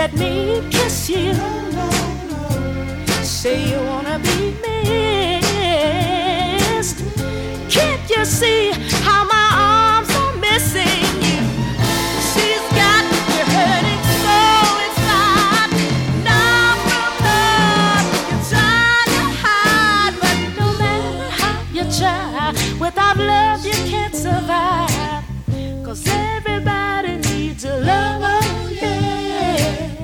let me kiss you. Say you wanna be missed. Can't you see how my arms are missing you? She's got me hurting so inside. Now from love you try to hide, but no matter how you try, without love you can't survive. 'Cause everybody needs a lover.